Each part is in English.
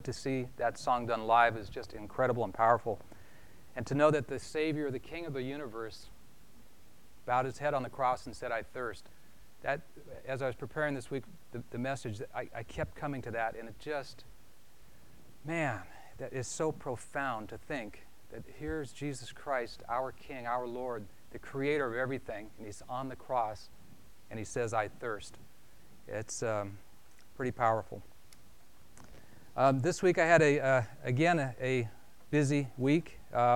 To see that song done live is just incredible and powerful. And to know that the Savior, the King of the universe, bowed his head on the cross and said, "I thirst." That, as I was preparing this week, the message, I kept coming to that, and it just, man, that is so profound to think that here's Jesus Christ, our King, our Lord, the Creator of everything, and He's on the cross, and He says, "I thirst." It's pretty powerful. This week I had again a busy week.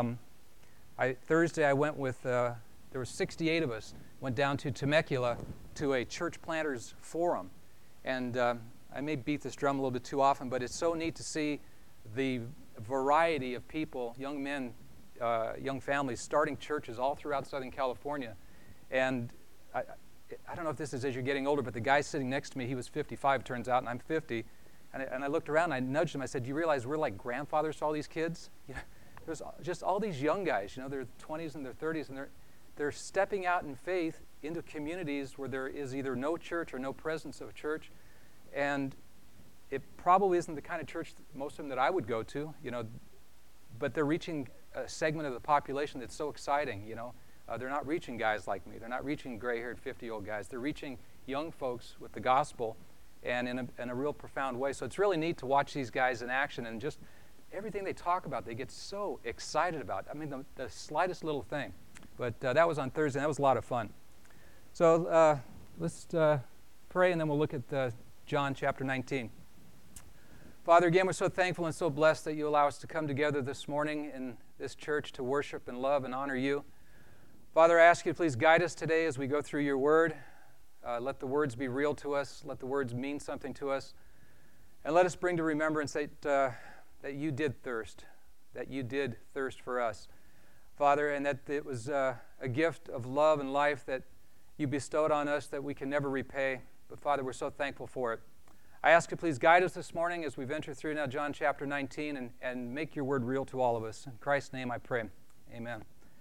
Thursday I went with, there were 68 of us, went down to Temecula to a church planters forum. And I may beat this drum a little bit too often, but it's so neat to see the variety of people, young men, young families, starting churches all throughout Southern California. And I don't know if this is as you're getting older, but the guy sitting next to me, he was 55, turns out, and I'm 50. And I looked around and I nudged him. I said, "Do you realize we're like grandfathers to all these kids?" You know, there's just all these young guys, their 20s and their 30s, and they're stepping out in faith into communities where there is either no church or no presence of a church. And it probably isn't the kind of church, most of them, that I would go to, but they're reaching a segment of the population that's so exciting, They're not reaching guys like me. They're not reaching gray-haired 50-year-old guys. They're reaching young folks with the gospel, and in a real profound way. So it's really neat to watch these guys in action, and just everything they talk about, they get so excited about. I mean, the slightest little thing. But that was on Thursday, and that was a lot of fun. So let's pray, and then we'll look at John chapter 19. Father, again, we're so thankful and so blessed that you allow us to come together this morning in this church to worship and love and honor you. Father, I ask you to please guide us today as we go through your word. Let the words be real to us. Let the words mean something to us. And let us bring to remembrance that you did thirst, that you did thirst for us, Father, and that it was a gift of love and life that you bestowed on us that we can never repay. But Father, we're so thankful for it. I ask you please guide us this morning as we venture through now John chapter 19 and make your word real to all of us. In Christ's name I pray. Amen.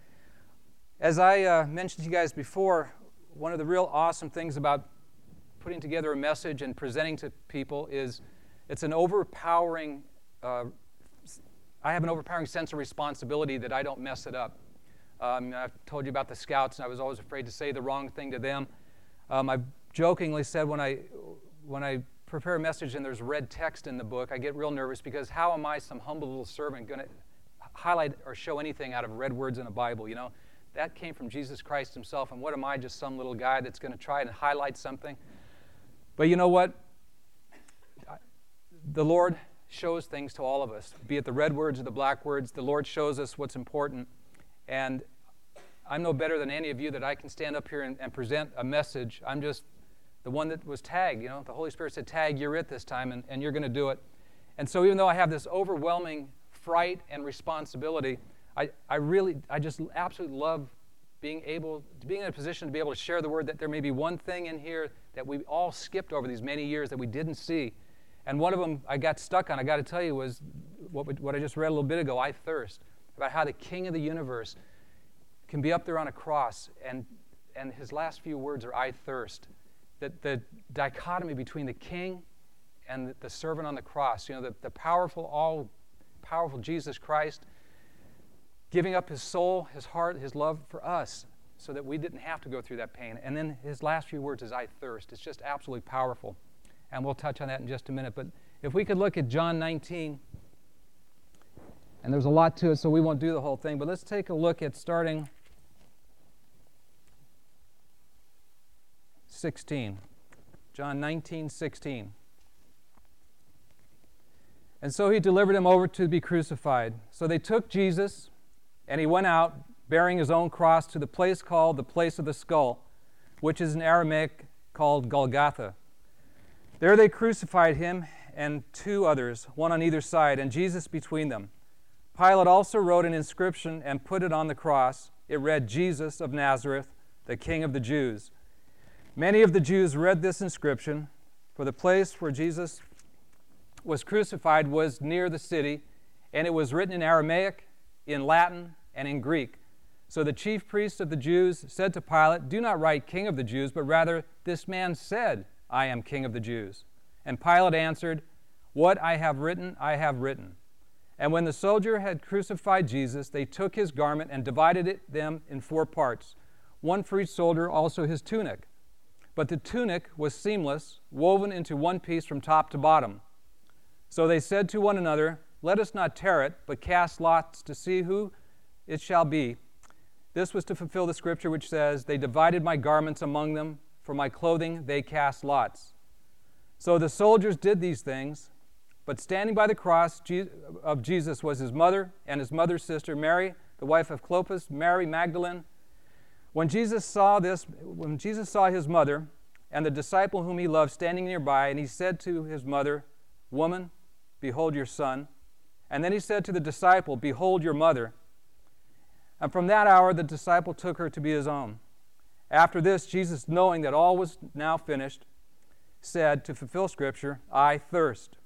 As I mentioned to you guys before, one of the real awesome things about putting together a message and presenting to people is it's an overpowering, I have an overpowering sense of responsibility that I don't mess it up. I've told you about the Scouts, and I was always afraid to say the wrong thing to them. I jokingly said when I prepare a message and there's red text in the book, I get real nervous because how am I, some humble little servant, going to highlight or show anything out of red words in a Bible, That came from Jesus Christ himself, and what am I, just some little guy that's going to try and highlight something? But you know what? The Lord shows things to all of us, be it the red words or the black words. The Lord shows us what's important, and I'm no better than any of you that I can stand up here and present a message. I'm just the one that was tagged. The Holy Spirit said, "Tag, you're it this time, and you're going to do it." And so even though I have this overwhelming fright and responsibility, I just absolutely love being in a position to be able to share the word, that there may be one thing in here that we all skipped over these many years that we didn't see. And one of them I got stuck on, I got to tell you, was what I just read a little bit ago, "I thirst," about how the King of the universe can be up there on a cross, and his last few words are, "I thirst." That the dichotomy between the King and the servant on the cross, the powerful, all-powerful Jesus Christ, giving up his soul, his heart, his love for us so that we didn't have to go through that pain. And then his last few words is, "I thirst." It's just absolutely powerful. And we'll touch on that in just a minute. But if we could look at John 19, and there's a lot to it, so we won't do the whole thing. But let's take a look at starting 16. John 19:16. "And so he delivered him over to be crucified. So they took Jesus, and he went out, bearing his own cross, to the place called the place of the skull, which is in Aramaic called Golgotha. There they crucified him and two others, one on either side, and Jesus between them. Pilate also wrote an inscription and put it on the cross. It read, 'Jesus of Nazareth, the King of the Jews.' Many of the Jews read this inscription, for the place where Jesus was crucified was near the city, and it was written in Aramaic, in Latin, and in Greek. So the chief priests of the Jews said to Pilate, 'Do not write King of the Jews, but rather, this man said, I am King of the Jews.' And Pilate answered, What I have written, I have written. And when the soldier had crucified Jesus, they took his garment and divided them in 4 parts, one for each soldier, also his tunic. But the tunic was seamless, woven into one piece from top to bottom. So they said to one another, let us not tear it, but cast lots to see who it shall be. This was to fulfill the scripture which says, they divided my garments among them, for my clothing they cast lots. So the soldiers did these things, but standing by the cross of Jesus was his mother and his mother's sister, Mary, the wife of Clopas, Mary Magdalene. When Jesus saw his mother and the disciple whom he loved standing nearby, and he said to his mother, woman, behold your son. And then he said to the disciple, behold your mother. And from that hour the disciple took her to be his own. After this, Jesus, knowing that all was now finished, said, to fulfill Scripture, I thirst.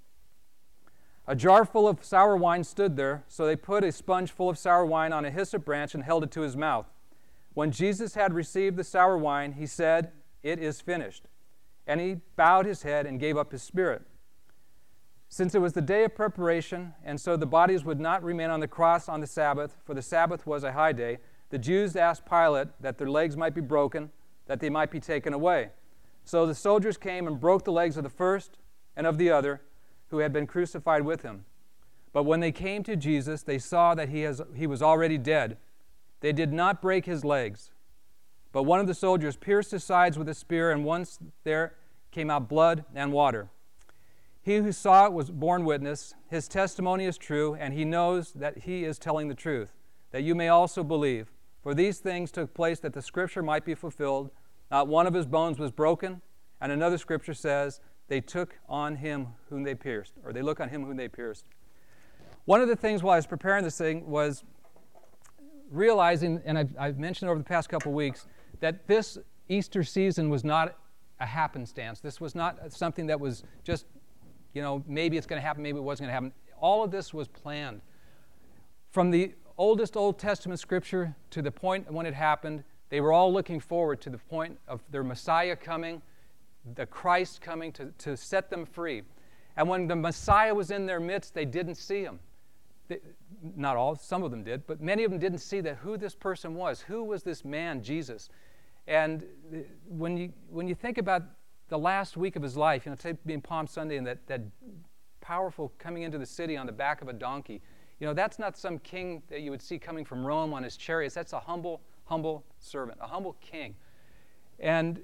A jar full of sour wine stood there, so they put a sponge full of sour wine on a hyssop branch and held it to his mouth. When Jesus had received the sour wine, he said, it is finished. And he bowed his head and gave up his spirit. Since it was the day of preparation, and so the bodies would not remain on the cross on the Sabbath, for the Sabbath was a high day, the Jews asked Pilate that their legs might be broken, that they might be taken away. So the soldiers came and broke the legs of the first and of the other, who had been crucified with him. But when they came to Jesus, they saw that he was already dead. They did not break his legs. But one of the soldiers pierced his sides with a spear, and once there came out blood and water. He who saw it was borne witness. His testimony is true, and he knows that he is telling the truth, that you may also believe. For these things took place that the Scripture might be fulfilled. Not one of his bones was broken. And another Scripture says, they took on him whom they pierced, or they look on him whom they pierced. One of the things while I was preparing this thing was realizing, and I've mentioned over the past couple of weeks, that this Easter season was not a happenstance. This was not something that was just, maybe it's going to happen, maybe it wasn't going to happen. All of this was planned. From the oldest Old Testament Scripture to the point when it happened, they were all looking forward to the point of their Messiah coming, the Christ coming to set them free. And when the Messiah was in their midst, they didn't see him. Not all, some of them did, but many of them didn't see that who this person was. Who was this man, Jesus? And when you think about the last week of his life, say being Palm Sunday and that powerful coming into the city on the back of a donkey, that's not some king that you would see coming from Rome on his chariots. That's a humble servant, a humble king. And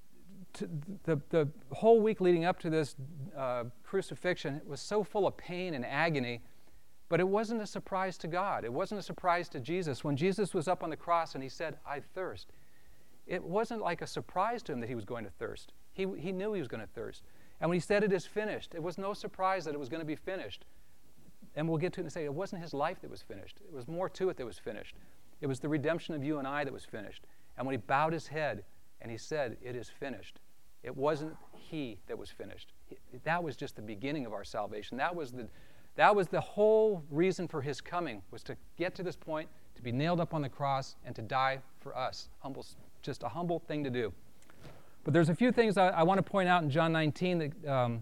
the whole week leading up to this crucifixion was so full of pain and agony, but it wasn't a surprise to God. It wasn't a surprise to Jesus. When Jesus was up on the cross and he said, I thirst, it wasn't like a surprise to him that he was going to thirst. He knew he was going to thirst. And when he said it is finished, it was no surprise that it was going to be finished. And we'll get to it in a second. It wasn't his life that was finished. It was more to it that was finished. It was the redemption of you and I that was finished. And when he bowed his head and he said, it is finished, it wasn't he that was finished. That was just the beginning of our salvation. That was the whole reason for his coming, was to get to this point, to be nailed up on the cross, and to die for us. Just a humble thing to do. But there's a few things I want to point out in John 19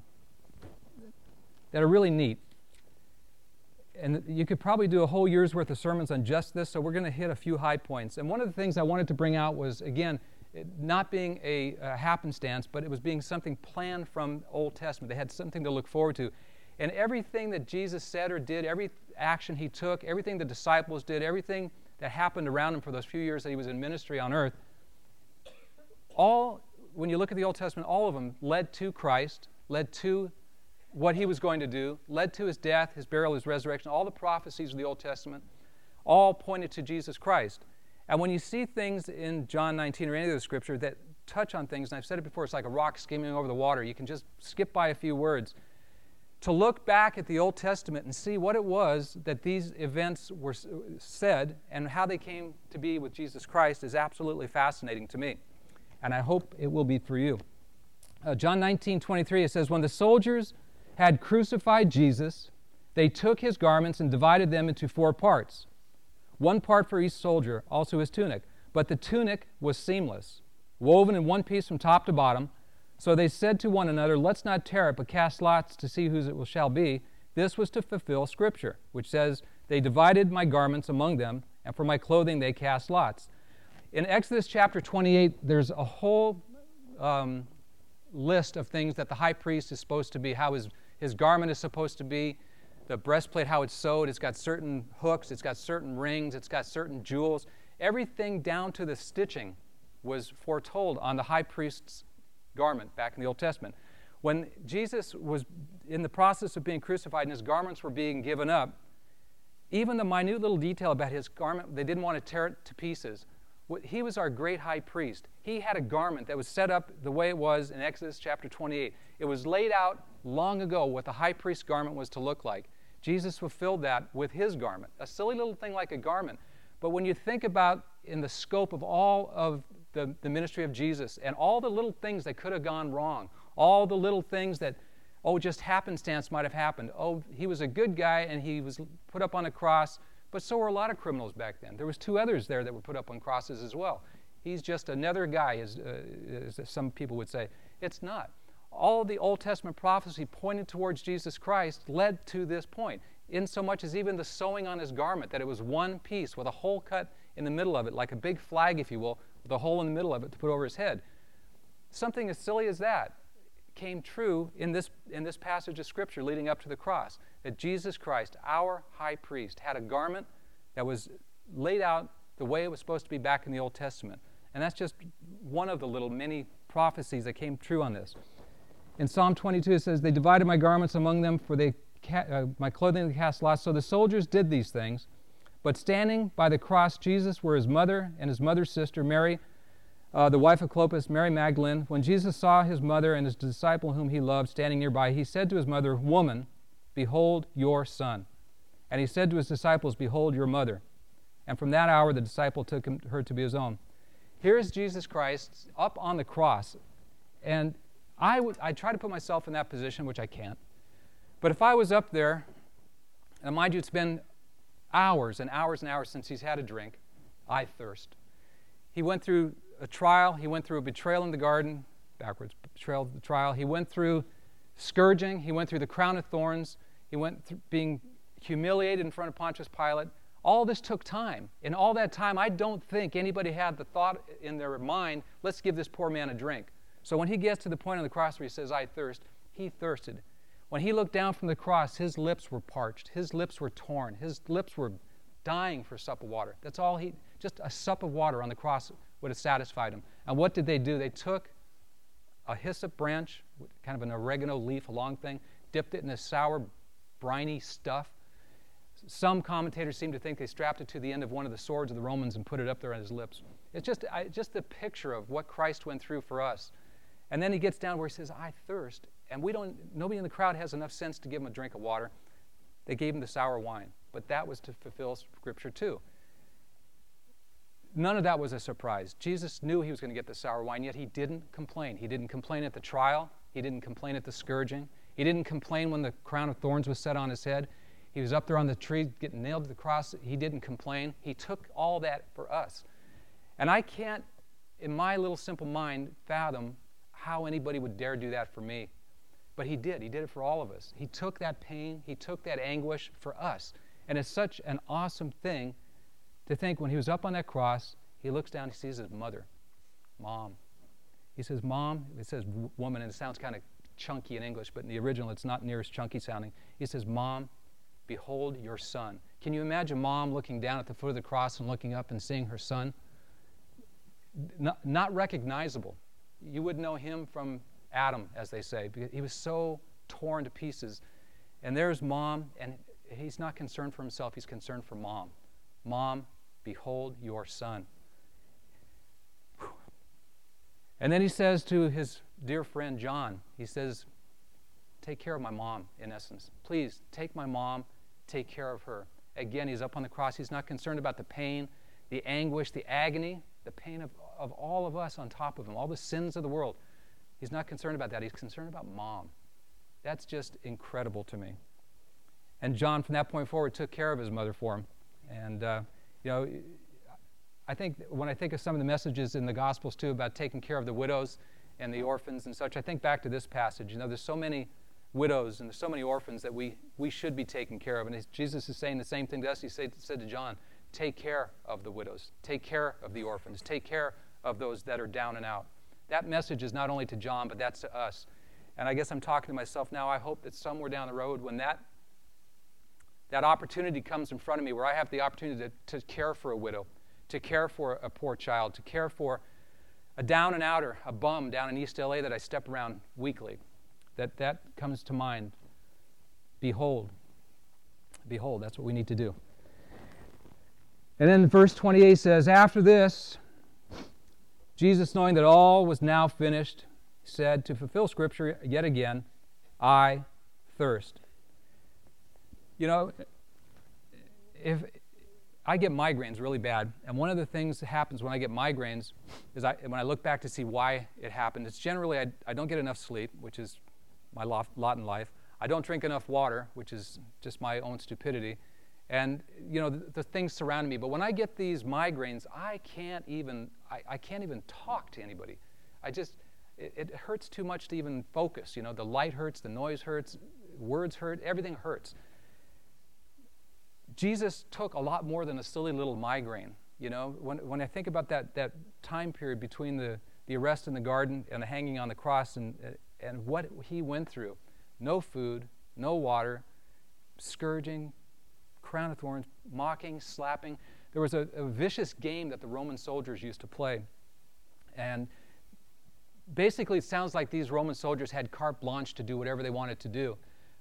that are really neat. And you could probably do a whole year's worth of sermons on just this, so we're going to hit a few high points. And one of the things I wanted to bring out was, again, it not being a happenstance, but it was being something planned from Old Testament. They had something to look forward to. And everything that Jesus said or did, every action he took, everything the disciples did, everything that happened around him for those few years that he was in ministry on earth, when you look at the Old Testament, all of them led to Christ, led to what he was going to do, led to his death, his burial, his resurrection. All the prophecies of the Old Testament all pointed to Jesus Christ. And when you see things in John 19 or any of the Scripture that touch on things, and I've said it before, it's like a rock skimming over the water. You can just skip by a few words. To look back at the Old Testament and see what it was that these events were said and how they came to be with Jesus Christ is absolutely fascinating to me. And I hope it will be for you. John 19:23, it says, when the soldiers had crucified Jesus, they took his garments and divided them into 4 parts. 1 part for each soldier, also his tunic. But the tunic was seamless, woven in one piece from top to bottom. So they said to one another, let's not tear it, but cast lots to see whose it shall be. This was to fulfill Scripture, which says, they divided my garments among them, and for my clothing they cast lots. In Exodus chapter 28, there's a whole list of things that the high priest is supposed to be, how his garment is supposed to be, the breastplate, how it's sewed. It's got certain hooks, it's got certain rings, it's got certain jewels. Everything down to the stitching was foretold on the high priest's garment back in the Old Testament. When Jesus was in the process of being crucified and his garments were being given up, even the minute little detail about his garment, they didn't want to tear it to pieces. He was our great high priest. He had a garment that was set up the way it was in Exodus chapter 28. It was laid out long ago what the high priest's garment was to look like. Jesus fulfilled that with his garment, a silly little thing like a garment. But when you think about in the scope of all of the ministry of Jesus and all the little things that could have gone wrong, all the little things that, just happenstance might have happened. He was a good guy and he was put up on a cross, but so were a lot of criminals back then. There was 2 others there that were put up on crosses as well. He's just another guy, as some people would say. It's not. All the Old Testament prophecy pointed towards Jesus Christ led to this point, in so much as even the sewing on his garment, that it was one piece with a hole cut in the middle of it, like a big flag, if you will, with a hole in the middle of it to put over his head. Something as silly as that came true in this passage of Scripture leading up to the cross, that Jesus Christ, our high priest, had a garment that was laid out the way it was supposed to be back in the Old Testament. And that's just one of the little mini prophecies that came true on this. In Psalm 22 it says, they divided my garments among them, for my clothing they cast lots. So the soldiers did these things. But standing by the cross, Jesus were his mother and his mother's sister, Mary, the wife of Clopas, Mary Magdalene. When Jesus saw his mother and his disciple whom he loved standing nearby, he said to his mother, woman, behold your son. And he said to his disciples, behold your mother. And from that hour the disciple took her to be his own. Here is Jesus Christ up on the cross. And I try to put myself in that position, which I can't. But if I was up there, and mind you, it's been hours and hours and hours since he's had a drink, I thirst. He went through a trial. He went through a betrayal in the garden, backwards, betrayal, the trial. He went through scourging. He went through the crown of thorns. He went through being humiliated in front of Pontius Pilate. All this took time. In all that time, I don't think anybody had the thought in their mind, let's give this poor man a drink. So when he gets to the point on the cross where he says, I thirst, he thirsted. When he looked down from the cross, his lips were parched. His lips were torn. His lips were dying for a sup of water. That's all just a sup of water on the cross would have satisfied him. And what did they do? They took a hyssop branch, kind of an oregano leaf, a long thing, dipped it in a sour, briny stuff. Some commentators seem to think they strapped it to the end of one of the swords of the Romans and put it up there on his lips. It's just the picture of what Christ went through for us. And then he gets down where he says, I thirst. And nobody in the crowd has enough sense to give him a drink of water. They gave him the sour wine. But that was to fulfill Scripture too. None of that was a surprise. Jesus knew he was going to get the sour wine, yet he didn't complain. He didn't complain at the trial. He didn't complain at the scourging. He didn't complain when the crown of thorns was set on his head. He was up there on the tree getting nailed to the cross. He didn't complain. He took all that for us. And I can't, in my little simple mind, fathom how anybody would dare do that for me. But he did. He did it for all of us. He took that pain. He took that anguish for us. And it's such an awesome thing to think when he was up on that cross, he looks down, he sees his mother, Mom. He says, Mom. It says woman, and it sounds kind of chunky in English, but in the original it's not near as chunky sounding. He says, Mom, behold your son. Can you imagine Mom looking down at the foot of the cross and looking up and seeing her son? Not recognizable. You would know him from Adam, as they say, because he was so torn to pieces. And there's Mom, and he's not concerned for himself, he's concerned for Mom. Mom, behold your son. And then he says to his dear friend John, he says, take care of my mom, in essence. Please, take my mom, take care of her. Again, he's up on the cross. He's not concerned about the pain, the anguish, the agony, the pain of all of us on top of him, all the sins of the world. He's not concerned about that. He's concerned about Mom. That's just incredible to me. And John, from that point forward, took care of his mother for him. And, I think when I think of some of the messages in the Gospels, too, about taking care of the widows and the orphans and such, I think back to this passage. There's so many widows and there's so many orphans that we should be taking care of. And Jesus is saying the same thing to us. He said to John, take care of the widows. Take care of the orphans. Take care of those that are down and out. That message is not only to John, but that's to us. And I guess I'm talking to myself now. I hope that somewhere down the road, when that opportunity comes in front of me, where I have the opportunity to care for a widow, to care for a poor child, to care for a down and outer, a bum down in East LA that I step around weekly, that comes to mind. Behold, that's what we need to do. And then verse 28 says, after this, Jesus, knowing that all was now finished, said, to fulfill Scripture yet again, I thirst. If I get migraines really bad, and one of the things that happens when I get migraines is when I look back to see why it happened, it's generally I don't get enough sleep, which is my lot in life. I don't drink enough water, which is just my own stupidity. And, the things surrounding me. But when I get these migraines, I can't even talk to anybody. It hurts too much to even focus. The light hurts, the noise hurts, words hurt, everything hurts. Jesus took a lot more than a silly little migraine. When I think about that time period between the arrest in the garden and the hanging on the cross and what he went through, no food, no water, scourging, crown of thorns, mocking, slapping. There was a vicious game that the Roman soldiers used to play. And basically it sounds like these Roman soldiers had carte blanche to do whatever they wanted to do.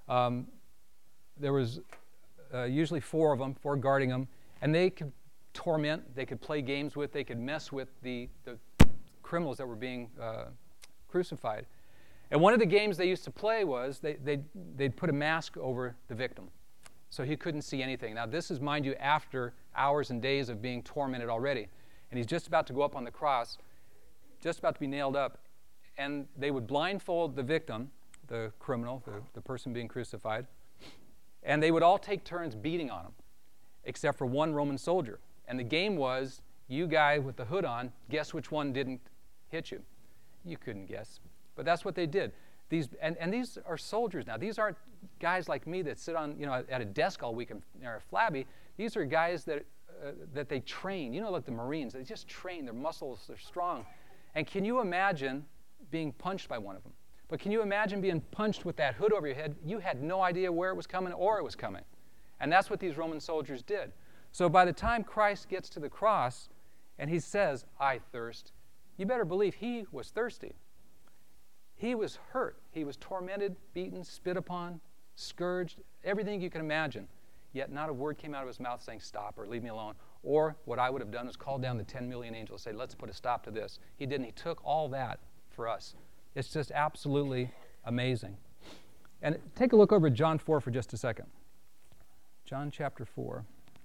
There was usually 4 of them, 4 guarding them, and they could torment, they could play games with, they could mess with the criminals that were being crucified. And one of the games they used to play was they'd put a mask over the victim so he couldn't see anything. Now this is, mind you, after hours and days of being tormented already. And he's just about to go up on the cross, just about to be nailed up, and they would blindfold the victim, the criminal, the person being crucified, and they would all take turns beating on him, except for one Roman soldier. And the game was, you guy with the hood on, guess which one didn't hit you. You couldn't guess. But that's what they did. These are soldiers now. These aren't guys like me that sit on, at a desk all week and are flabby. These are guys that they train. Like the Marines, they just train. Their muscles, they're strong. And can you imagine being punched by one of them? But can you imagine being punched with that hood over your head? You had no idea where it was coming or it was coming. And that's what these Roman soldiers did. So by the time Christ gets to the cross and he says, I thirst, you better believe he was thirsty. He was hurt. He was tormented, beaten, spit upon, scourged, everything you can imagine. Yet not a word came out of his mouth saying, stop or leave me alone. Or what I would have done is called down the 10 million angels and say, let's put a stop to this. He didn't. He took all that for us. It's just absolutely amazing. And take a look over at John 4 for just a second. John chapter 4.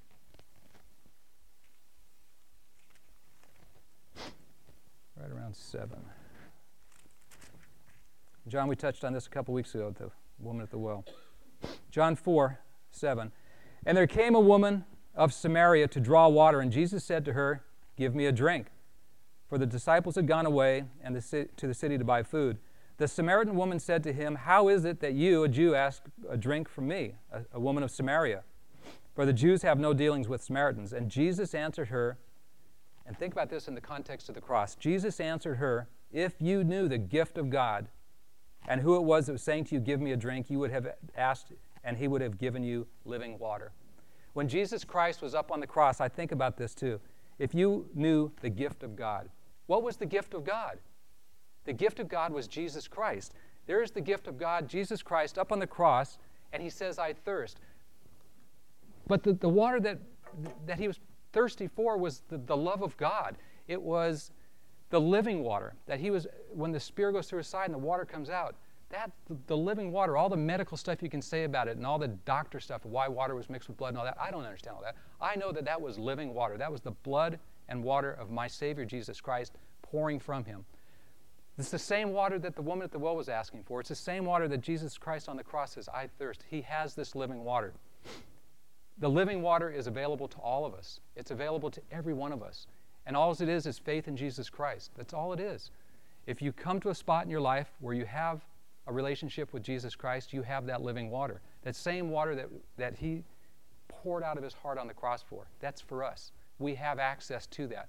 Right around 7. John, we touched on this a couple weeks ago, the woman at the well. John 4, 7. And there came a woman of Samaria to draw water, and Jesus said to her, give me a drink. For the disciples had gone away to the city to buy food. The Samaritan woman said to him, how is it that you, a Jew, ask a drink from me, a woman of Samaria? For the Jews have no dealings with Samaritans. And Jesus answered her, and think about this in the context of the cross. Jesus answered her, if you knew the gift of God, and who it was that was saying to you, give me a drink, you would have asked, and he would have given you living water. When Jesus Christ was up on the cross, I think about this too. If you knew the gift of God, what was the gift of God? The gift of God was Jesus Christ. There is the gift of God, Jesus Christ, up on the cross, and he says, I thirst. But the water that he was thirsty for was the love of God. It was the living water that he was, when the spear goes through his side and the water comes out, the living water, all the medical stuff you can say about it and all the doctor stuff, why water was mixed with blood and all that, I don't understand all that. I know that was living water. That was the blood and water of my Savior, Jesus Christ, pouring from him. It's the same water that the woman at the well was asking for. It's the same water that Jesus Christ on the cross says, I thirst. He has this living water. The living water is available to all of us. It's available to every one of us. And all it is faith in Jesus Christ. That's all it is. If you come to a spot in your life where you have a relationship with Jesus Christ, you have that living water. That same water that he poured out of his heart on the cross for. That's for us. We have access to that.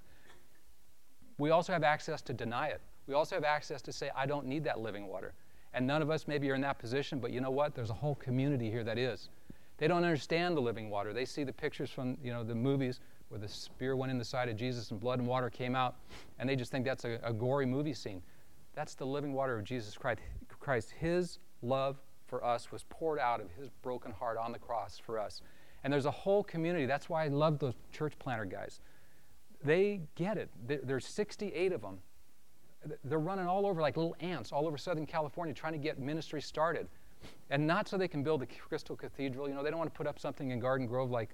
We also have access to deny it. We also have access to say, I don't need that living water. And none of us maybe are in that position, but you know what? There's a whole community here that is. They don't understand the living water. They see the pictures from the movies where the spear went in the side of Jesus and blood and water came out, and they just think that's a gory movie scene. That's the living water of Jesus Christ. His love for us was poured out of his broken heart on the cross for us. And there's a whole community. That's why I love those church planter guys. They get it. There's 68 of them. They're running all over like little ants all over Southern California trying to get ministry started. And not so they can build the Crystal Cathedral. They don't want to put up something in Garden Grove like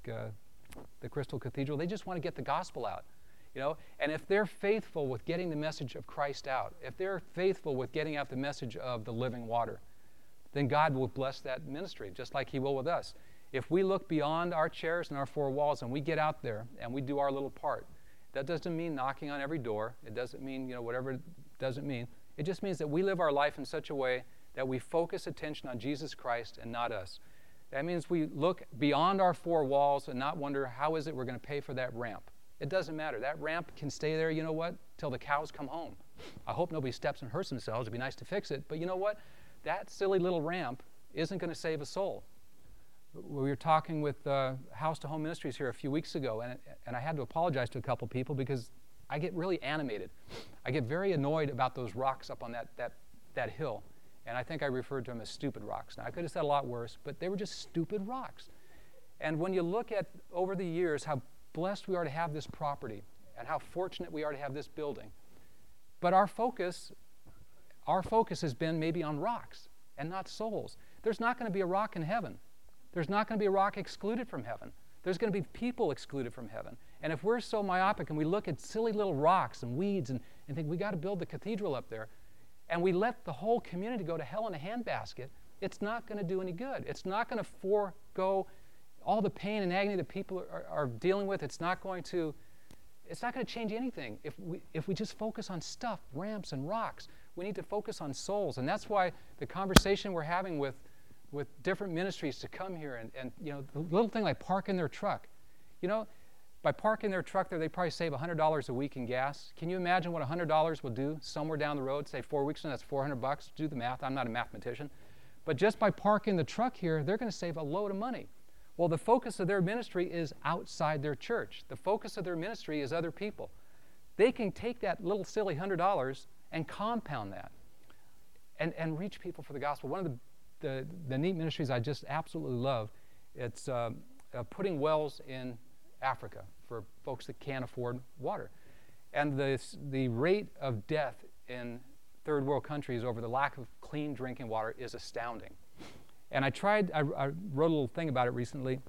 the Crystal Cathedral. They just want to get the gospel out. And if they're faithful with getting the message of Christ out, if they're faithful with getting out the message of the living water, then God will bless that ministry just like he will with us. If we look beyond our chairs and our four walls and we get out there and we do our little part, that doesn't mean knocking on every door. It doesn't mean, whatever it doesn't mean. It just means that we live our life in such a way that we focus attention on Jesus Christ and not us. That means we look beyond our four walls and not wonder, how is it we're going to pay for that ramp? It doesn't matter. That ramp can stay there, till the cows come home. I hope nobody steps and hurts themselves. It'd be nice to fix it. But you know what? That silly little ramp isn't going to save a soul. We were talking with House to Home Ministries here a few weeks ago, and I had to apologize to a couple people because I get really animated. I get very annoyed about those rocks up on that hill, and I think I referred to them as stupid rocks. Now, I could have said a lot worse, but they were just stupid rocks. And when you look at, over the years, how blessed we are to have this property and how fortunate we are to have this building, but our focus has been maybe on rocks and not souls. There's not going to be a rock in heaven. There's not going to be a rock excluded from heaven. There's going to be people excluded from heaven. And if we're so myopic and we look at silly little rocks and weeds and think we got to build the cathedral up there, and we let the whole community go to hell in a handbasket, it's not going to do any good. It's not going to forego all the pain and agony that people are dealing with. It's not going to change anything if we just focus on stuff, ramps and rocks. We need to focus on souls. And that's why the conversation we're having with different ministries to come here and the little thing like parking their truck. By parking their truck there, they probably save $100 a week in gas. Can you imagine what $100 will do somewhere down the road, say 4 weeks from now, that's $400? Do the math. I'm not a mathematician. But just by parking the truck here, they're going to save a load of money. Well, the focus of their ministry is outside their church. The focus of their ministry is other people. They can take that little silly $100 and compound that and reach people for the gospel. One of the neat ministries I just absolutely love, it's putting wells in Africa for folks that can't afford water. And the rate of death in third world countries over the lack of clean drinking water is astounding. And I wrote a little thing about it recently.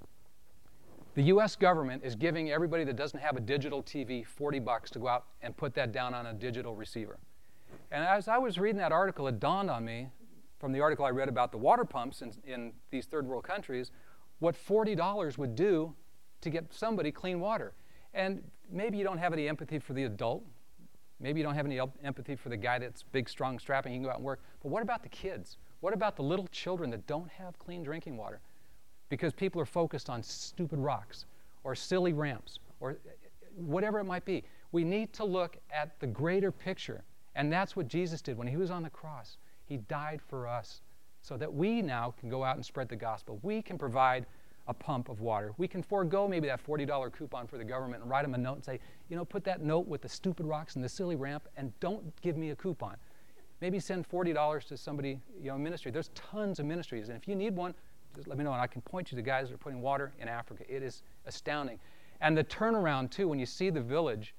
The U.S. government is giving everybody that doesn't have a digital TV $40 to go out and put that down on a digital receiver. And as I was reading that article, it dawned on me, from the article I read about the water pumps in these third world countries, what $40 would do to get somebody clean water. And maybe you don't have any empathy for the adult. Maybe you don't have any empathy for the guy that's big, strong, strapping, he can go out and work. But what about the kids? What about the little children that don't have clean drinking water? Because people are focused on stupid rocks or silly ramps or whatever it might be. We need to look at the greater picture. And that's what Jesus did when he was on the cross. He died for us so that we now can go out and spread the gospel. We can provide a pump of water. We can forego maybe that $40 coupon for the government and write them a note and say, put that note with the stupid rocks and the silly ramp and don't give me a coupon. Maybe send $40 to somebody, ministry. There's tons of ministries. And if you need one, just let me know and I can point you to guys that are putting water in Africa. It is astounding. And the turnaround, too, when you see the village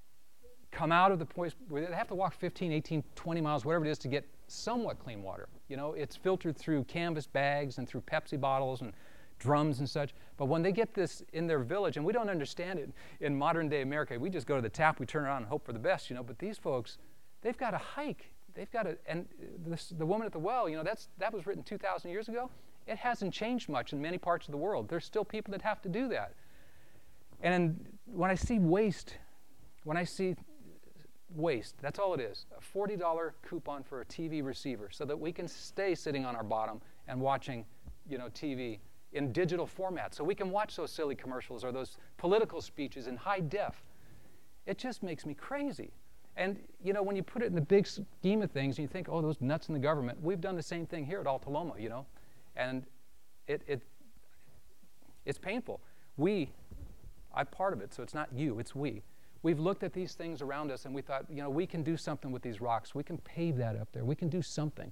come out of the place where they have to walk 15, 18, 20 miles, whatever it is, to get somewhat clean water. It's filtered through canvas bags and through Pepsi bottles and drums and such. But when they get this in their village, and we don't understand it in modern day America, we just go to the tap, we turn it on and hope for the best, But these folks, they've got to hike. They've got to, and the woman at the well, that was written 2,000 years ago. It hasn't changed much in many parts of the world. There's still people that have to do that. And when I see waste, when I see waste. That's all it is. A $40 coupon for a TV receiver so that we can stay sitting on our bottom and watching, TV in digital format so we can watch those silly commercials or those political speeches in high def. It just makes me crazy. And, when you put it in the big scheme of things and you think, oh, those nuts in the government, we've done the same thing here at Altaloma, and it's painful. I'm part of it, so it's not you, it's we. We've looked at these things around us and we thought, we can do something with these rocks. We can pave that up there. We can do something.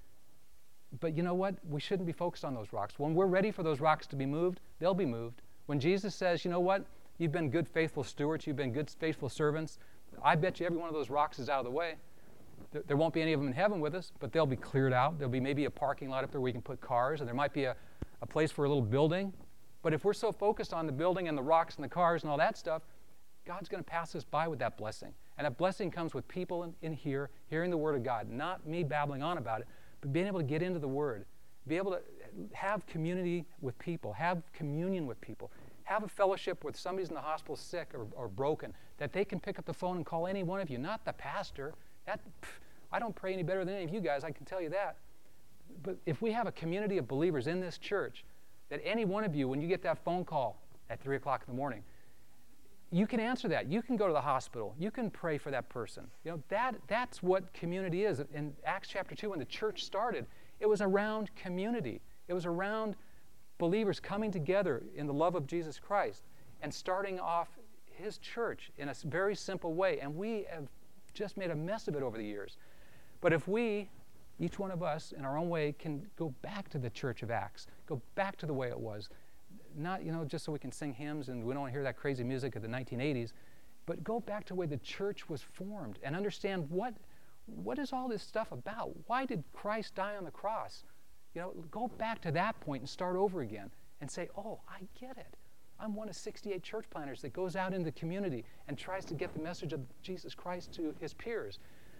But you know what? We shouldn't be focused on those rocks. When we're ready for those rocks to be moved, they'll be moved. When Jesus says, you know what? You've been good, faithful stewards. You've been good, faithful servants. I bet you every one of those rocks is out of the way. There won't be any of them in heaven with us, but they'll be cleared out. There'll be maybe a parking lot up there where we can put cars, and there might be a place for a little building. But if we're so focused on the building and the rocks and the cars and all that stuff, God's going to pass us by with that blessing. And that blessing comes with people in here hearing the Word of God, not me babbling on about it, but being able to get into the Word, be able to have community with people, have communion with people, have a fellowship where somebody's in the hospital sick or broken, that they can pick up the phone and call any one of you, not the pastor. I don't pray any better than any of you guys, I can tell you that. But if we have a community of believers in this church, that any one of you, when you get that phone call at 3 o'clock in the morning, you can answer that. You can go to the hospital. You can pray for that person. That's what community is. In Acts chapter 2, when the church started, it was around community. It was around believers coming together in the love of Jesus Christ and starting off His church in a very simple way. And we have just made a mess of it over the years. But if we, each one of us, in our own way, can go back to the church of Acts, go back to the way it was, not, just so we can sing hymns and we don't want to hear that crazy music of the 1980s, but go back to the way the church was formed and understand what is all this stuff about? Why did Christ die on the cross? Go back to that point and start over again and say, oh, I get it. I'm one of 68 church planters that goes out into the community and tries to get the message of Jesus Christ to his peers.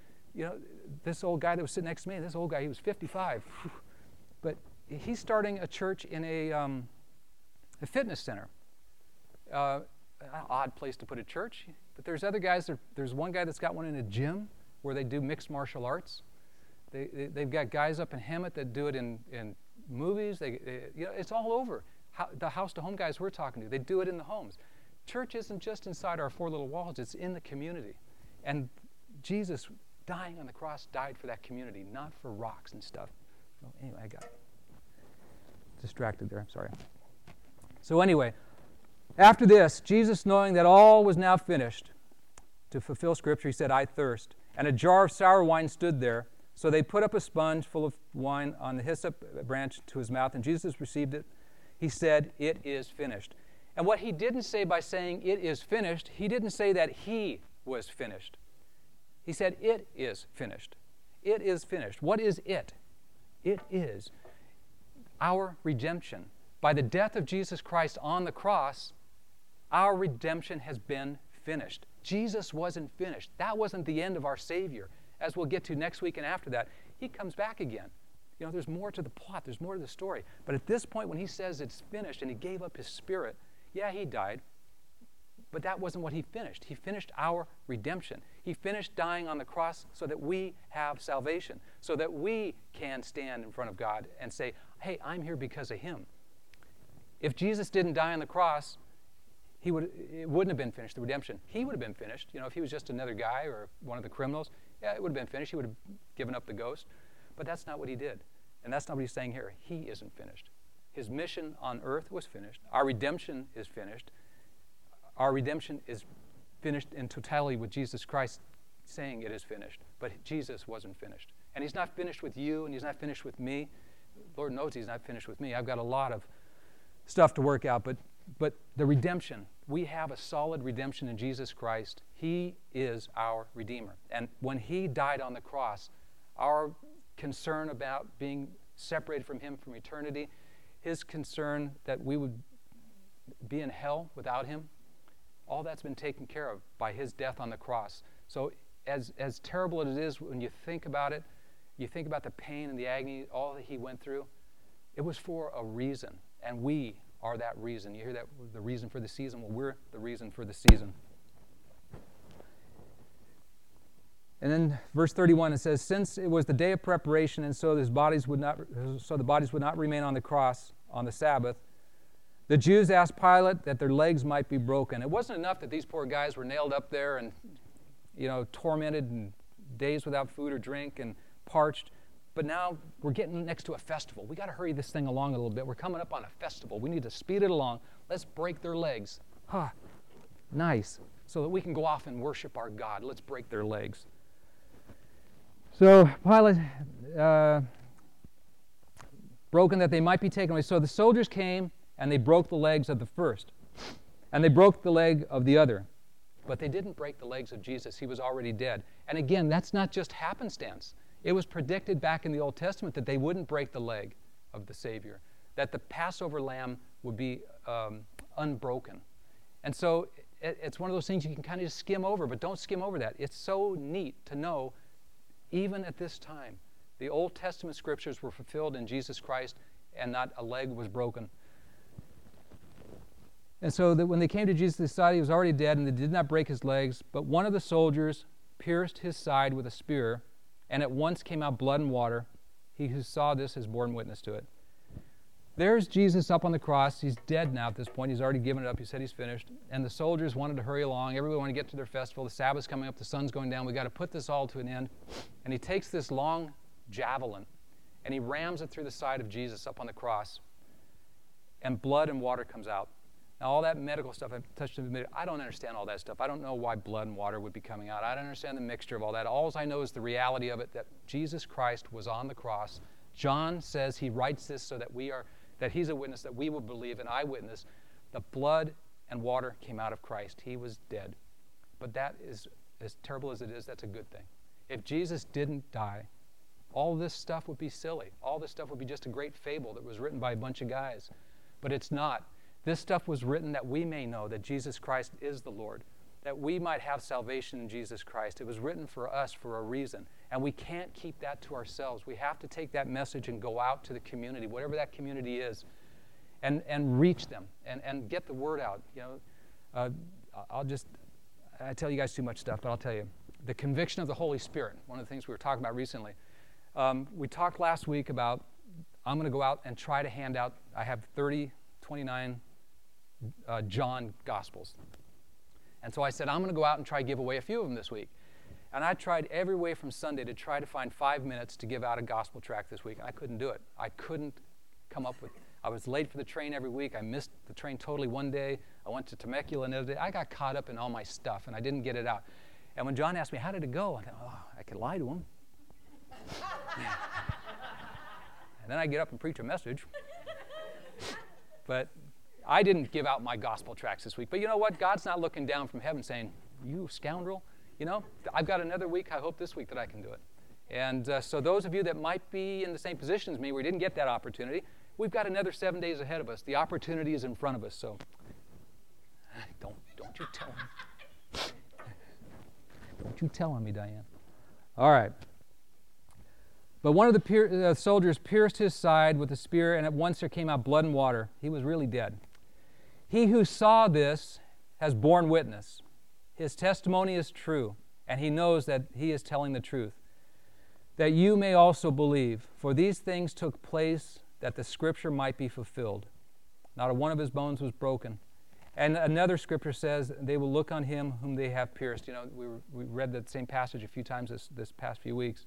This old guy that was sitting next to me, this old guy, he was 55. But he's starting a church in a fitness center. An odd place to put a church. But there's other guys. There's one guy that's got one in a gym where they do mixed martial arts. They've got guys up in Hemet that do it in movies. It's all over. The house-to-home guys we're talking to, they do it in the homes. Church isn't just inside our four little walls. It's in the community. And Jesus, dying on the cross, died for that community, not for rocks and stuff. So anyway, I got distracted there. I'm sorry. So anyway, after this, Jesus, knowing that all was now finished, to fulfill Scripture, he said, I thirst. And a jar of sour wine stood there. So they put up a sponge full of wine on the hyssop branch to his mouth, and Jesus received it. He said, it is finished. And what he didn't say by saying it is finished, he didn't say that he was finished. He said, it is finished. It is finished. What is it? It is our redemption. By the death of Jesus Christ on the cross, our redemption has been finished. Jesus wasn't finished. That wasn't the end of our Savior. As we'll get to next week and after that, he comes back again. There's more to the plot. There's more to the story. But at this point, when he says it's finished and he gave up his spirit, yeah, he died. But that wasn't what he finished. He finished our redemption. He finished dying on the cross so that we have salvation, so that we can stand in front of God and say, hey, I'm here because of him. If Jesus didn't die on the cross, it wouldn't have been finished, the redemption. He would have been finished. If he was just another guy or one of the criminals, yeah, it would have been finished. He would have given up the ghost. But that's not what he did. And that's not what he's saying here. He isn't finished. His mission on earth was finished. Our redemption is finished. Our redemption is finished in totality with Jesus Christ saying it is finished. But Jesus wasn't finished. And he's not finished with you, and he's not finished with me. Lord knows he's not finished with me. I've got a lot of stuff to work out, but the redemption, we have a solid redemption in Jesus Christ. He is our Redeemer. And when he died on the cross, our concern about being separated from him from eternity, his concern that we would be in hell without him, all that's been taken care of by his death on the cross. So as terrible as it is when you think about it, you think about the pain and the agony, all that he went through, it was for a reason. And we are that reason. You hear that, the reason for the season? Well, we're the reason for the season. And then verse 31, it says, since it was the day of preparation, and so the bodies would not remain on the cross on the Sabbath, the Jews asked Pilate that their legs might be broken. It wasn't enough that these poor guys were nailed up there and, tormented and days without food or drink and parched. But now we're getting next to a festival. We got to hurry this thing along a little bit. We're coming up on a festival. We need to speed it along. Let's break their legs. Nice. So that we can go off and worship our God. Let's break their legs. So Pilate, broken that they might be taken away. So the soldiers came and they broke the legs of the first. And they broke the leg of the other. But they didn't break the legs of Jesus. He was already dead. And again, that's not just happenstance. It was predicted back in the Old Testament that they wouldn't break the leg of the Savior, that the Passover lamb would be unbroken. And so it's one of those things you can kind of just skim over, but don't skim over that. It's so neat to know, even at this time, the Old Testament scriptures were fulfilled in Jesus Christ and not a leg was broken. And so that when they came to Jesus, they saw he was already dead and they did not break his legs, but one of the soldiers pierced his side with a spear, and at once came out blood and water. He who saw this has borne witness to it. There's Jesus up on the cross. He's dead now at this point. He's already given it up. He said he's finished. And the soldiers wanted to hurry along. Everybody wanted to get to their festival. The Sabbath's coming up. The sun's going down. We've got to put this all to an end. And he takes this long javelin, and he rams it through the side of Jesus up on the cross. And blood and water comes out. Now, all that medical stuff I've touched on, I don't understand all that stuff. I don't know why blood and water would be coming out. I don't understand the mixture of all that. All I know is the reality of it, that Jesus Christ was on the cross. John says he writes this so that he's a witness, that we will believe, an eyewitness. The blood and water came out of Christ. He was dead. But that is, as terrible as it is, that's a good thing. If Jesus didn't die, all this stuff would be silly. All this stuff would be just a great fable that was written by a bunch of guys. But it's not. This stuff was written that we may know that Jesus Christ is the Lord, that we might have salvation in Jesus Christ. It was written for us for a reason, and we can't keep that to ourselves. We have to take that message and go out to the community, whatever that community is, and reach them and get the word out. I tell you guys too much stuff, but I'll tell you. The conviction of the Holy Spirit, one of the things we were talking about recently. We talked last week about, I'm going to go out and try to hand out, I have 29 John Gospels. And so I said, I'm going to go out and try to give away a few of them this week. And I tried every way from Sunday to try to find 5 minutes to give out a gospel tract this week, and I couldn't do it. I couldn't come up with it. I was late for the train every week. I missed the train totally one day. I went to Temecula another day. I got caught up in all my stuff, and I didn't get it out. And when John asked me, how did it go? I thought, I could lie to him. And then I get up and preach a message. But I didn't give out my gospel tracts this week. But you know what? God's not looking down from heaven saying, you scoundrel. I've got another week. I hope this week that I can do it. And so those of you that might be in the same position as me, where we didn't get that opportunity, we've got another 7 days ahead of us. The opportunity is in front of us. So don't you tell him. Don't you tell on me, Diane. All right. But one of the soldiers pierced his side with a spear, and at once there came out blood and water. He was really dead. He who saw this has borne witness. His testimony is true, and he knows that he is telling the truth, that you may also believe. For these things took place that the scripture might be fulfilled. Not a one of his bones was broken. And another scripture says, they will look on him whom they have pierced. We read that same passage a few times this past few weeks.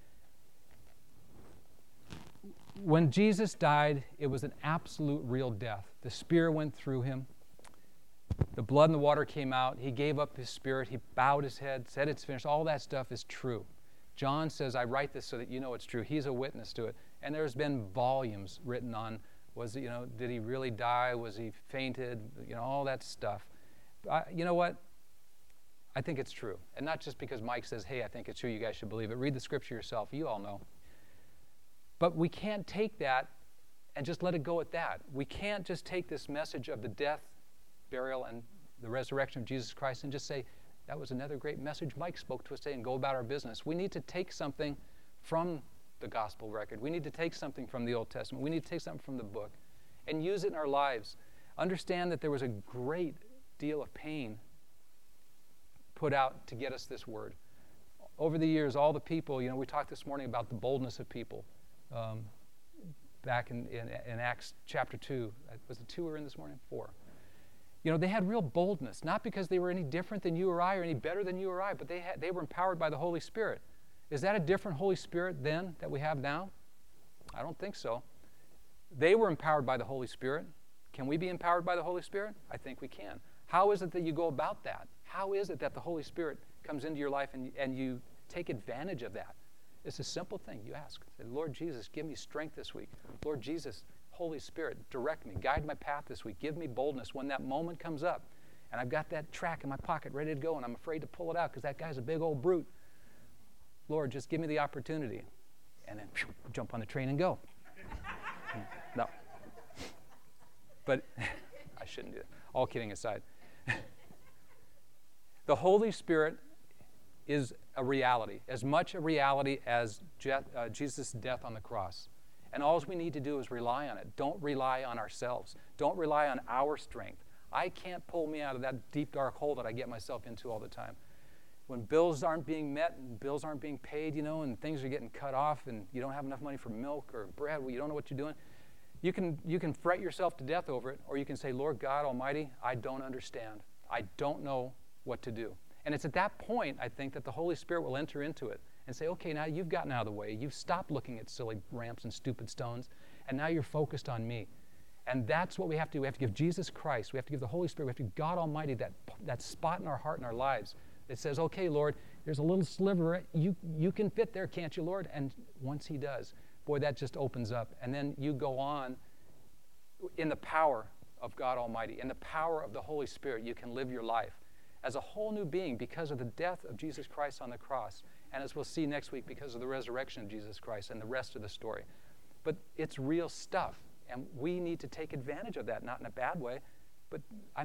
When Jesus died, it was an absolute real death. The spear went through him. The blood and the water came out. He gave up his spirit. He bowed his head, said it's finished. All that stuff is true. John says, I write this so that you know it's true. He's a witness to it. And there's been volumes written on, did he really die? Was he fainted? All that stuff. You know what? I think it's true. And not just because Mike says, hey, I think it's true, you guys should believe it. Read the scripture yourself. You all know. But we can't take that and just let it go at that. We can't just take this message of the death, burial, and the resurrection of Jesus Christ and just say, that was another great message Mike spoke to us today, and go about our business. We need to take something from the gospel record. We need to take something from the Old Testament. We need to take something from the book and use it in our lives. Understand that there was a great deal of pain put out to get us this word. over the years, all the people, we talked this morning about the boldness of people. Back in Acts chapter 2. Was it 2 we were in this morning? 4. They had real boldness, not because they were any different than you or I or any better than you or I, but they were empowered by the Holy Spirit. Is that a different Holy Spirit then that we have now? I don't think so. They were empowered by the Holy Spirit. Can we be empowered by the Holy Spirit? I think we can. How is it that you go about that? How is it that the Holy Spirit comes into your life and you take advantage of that? It's a simple thing. You ask, say, Lord Jesus, give me strength this week. Lord Jesus, Holy Spirit, direct me, guide my path this week. Give me boldness when that moment comes up. And I've got that track in my pocket ready to go, and I'm afraid to pull it out because that guy's a big old brute. Lord, just give me the opportunity. And then jump on the train and go. No. But I shouldn't do that. All kidding aside. The Holy Spirit is a reality, as much a reality as Jesus' death on the cross. And all we need to do is rely on it. Don't rely on ourselves. Don't rely on our strength. I can't pull me out of that deep, dark hole that I get myself into all the time. When bills aren't being met and bills aren't being paid, and things are getting cut off and you don't have enough money for milk or bread, you don't know what you're doing, you can fret yourself to death over it, or you can say, Lord God Almighty, I don't understand. I don't know what to do. And it's at that point, I think, that the Holy Spirit will enter into it and say, okay, now you've gotten out of the way. You've stopped looking at silly ramps and stupid stones, and now you're focused on me. And that's what we have to do. We have to give Jesus Christ. We have to give the Holy Spirit. We have to give God Almighty that spot in our heart and our lives that says, okay, Lord, there's a little sliver. You can fit there, can't you, Lord? And once he does, boy, that just opens up. And then you go on in the power of God Almighty, in the power of the Holy Spirit. You can live your life as a whole new being because of the death of Jesus Christ on the cross. And as we'll see next week, because of the resurrection of Jesus Christ and the rest of the story. But it's real stuff. And we need to take advantage of that, not in a bad way. But,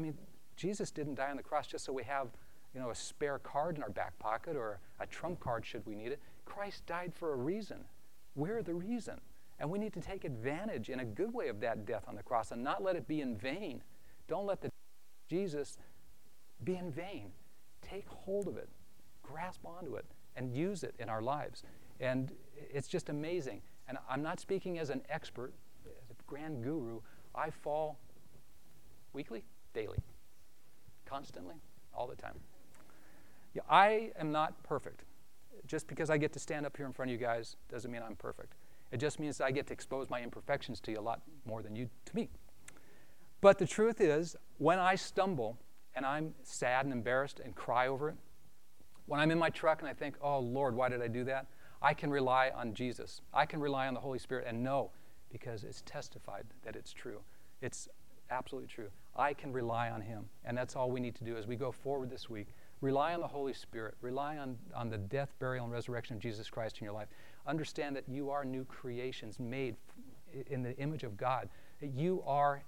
Jesus didn't die on the cross just so we have, a spare card in our back pocket or a trump card should we need it. Christ died for a reason. We're the reason. And we need to take advantage in a good way of that death on the cross and not let it be in vain. Don't let the Jesus be in vain. Take hold of it. Grasp onto it and use it in our lives. And it's just amazing. And I'm not speaking as an expert, as a grand guru. I fall weekly, daily, constantly, all the time. Yeah, I am not perfect. Just because I get to stand up here in front of you guys doesn't mean I'm perfect. It just means I get to expose my imperfections to you a lot more than you to me. But the truth is, when I stumble and I'm sad and embarrassed and cry over it, when I'm in my truck and I think, oh, Lord, why did I do that? I can rely on Jesus. I can rely on the Holy Spirit and know, because it's testified that it's true. It's absolutely true. I can rely on him. And that's all we need to do as we go forward this week. Rely on the Holy Spirit. Rely on the death, burial, and resurrection of Jesus Christ in your life. Understand that you are new creations made in the image of God. That you are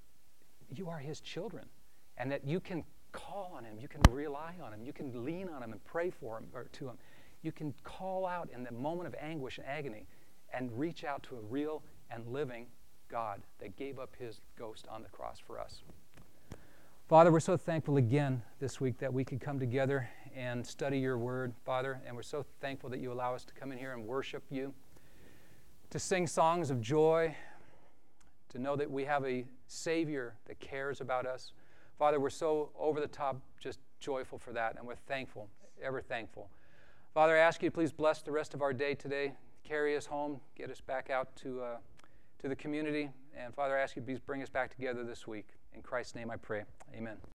his children. And that you can call on him. You can rely on him. You can lean on him and pray for him or to him. You can call out in the moment of anguish and agony and reach out to a real and living God that gave up his ghost on the cross for us. Father, we're so thankful again this week that we could come together and study your word, Father, and we're so thankful that you allow us to come in here and worship you, to sing songs of joy, to know that we have a Savior that cares about us. Father, we're so over the top just joyful for that, and we're thankful, ever thankful. Father, I ask you to please bless the rest of our day today, carry us home, get us back out to the community, and Father, I ask you to please bring us back together this week. In Christ's name I pray. Amen.